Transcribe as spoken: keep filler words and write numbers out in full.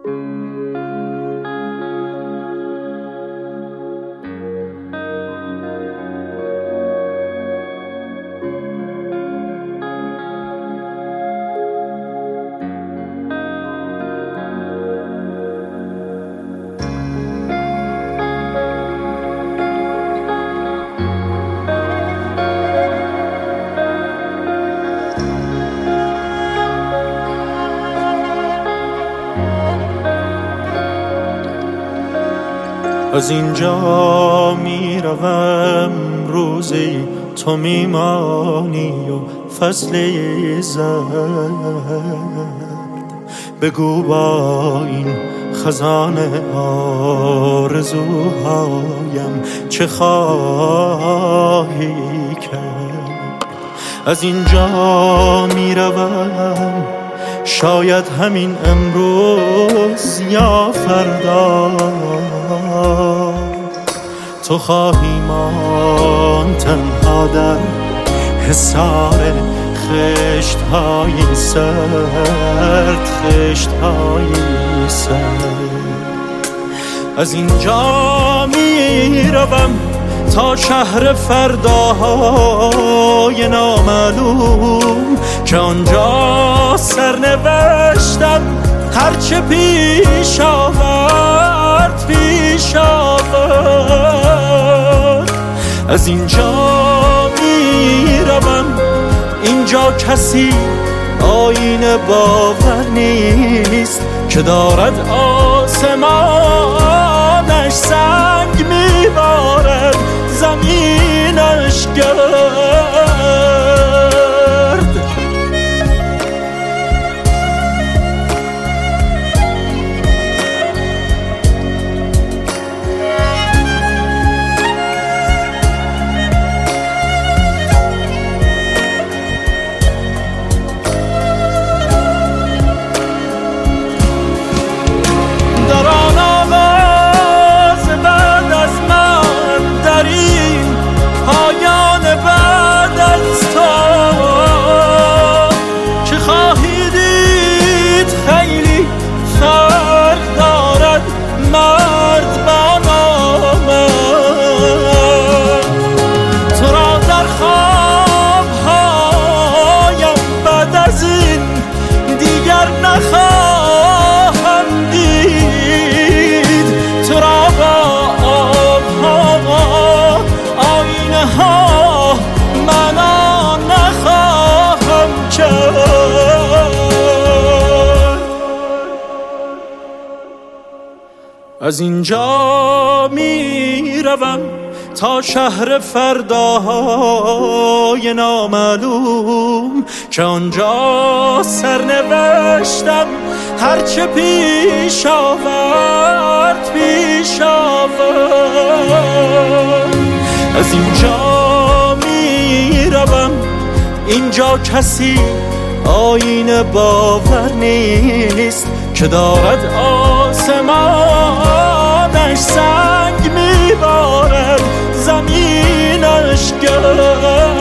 از اینجا می روم روزی تو میمانی و فصل زرد، بگو با این خزانه آرزوهایم چه خواهی کرد. از اینجا می روم شاید همین امروز یا فردا تو خواهی ماند تنها در حصار خشت‌های سرد، خشت‌های سرد. از اینجا می روم تا شهر فرداهای نامعلوم که آنجا سرنوشتم هرچه پیش آورد پیش آورد. از اینجا می روم اینجا کسی آینه باور نیست که دارد آسمانش سنگ میبارد زمینش گرد. نخواهم دید تو را با آبها آینه ها منا نخواهم کرد. از اینجا می روم تا شهر فرداهای نامعلوم که آنجا سرنوشتم هرچه پیش آورد پیش آورد. از اینجا می روم اینجا کسی آینه باور نیست که دارد آسمانش سنگ میبارد زمینش گرد.